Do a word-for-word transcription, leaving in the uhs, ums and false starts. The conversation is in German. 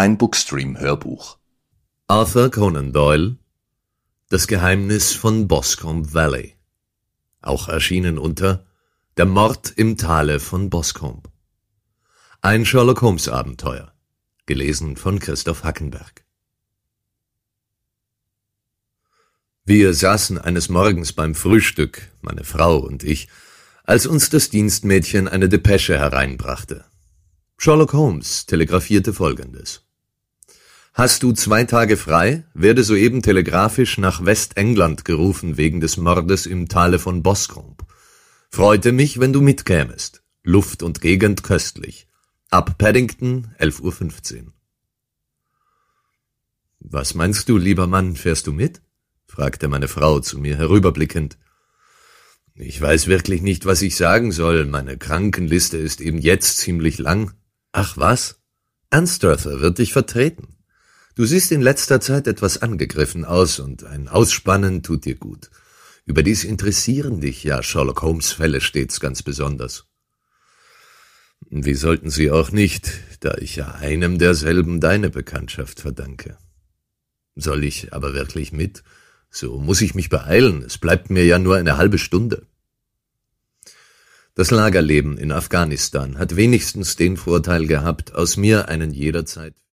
Ein Bookstream-Hörbuch. Arthur Conan Doyle: Das Geheimnis von Boscombe Valley. Auch erschienen unter Der Mord im Tale von Boscombe. Ein Sherlock Holmes Abenteuer. Gelesen von Christoph Hackenberg. Wir saßen eines Morgens beim Frühstück, meine Frau und ich, als uns das Dienstmädchen eine Depesche hereinbrachte. Sherlock Holmes telegrafierte Folgendes: Hast du zwei Tage frei? Werde soeben telegrafisch nach Westengland gerufen wegen des Mordes im Tale von Boscombe. Freute mich, wenn du mitkämest. Luft und Gegend köstlich. Ab Paddington, elf Uhr fünfzehn. »Was meinst du, lieber Mann, fährst du mit?« fragte meine Frau zu mir herüberblickend. »Ich weiß wirklich nicht, was ich sagen soll. Meine Krankenliste ist eben jetzt ziemlich lang.« »Ach was? Anstruther wird dich vertreten. Du siehst in letzter Zeit etwas angegriffen aus, und ein Ausspannen tut dir gut. Überdies interessieren dich ja Sherlock Holmes Fälle stets ganz besonders.« »Wie sollten sie auch nicht, da ich ja einem derselben deine Bekanntschaft verdanke.« »Soll ich aber wirklich mit? So muss ich mich beeilen, es bleibt mir ja nur eine halbe Stunde.« Das Lagerleben in Afghanistan hat wenigstens den Vorteil gehabt, aus mir einen jederzeit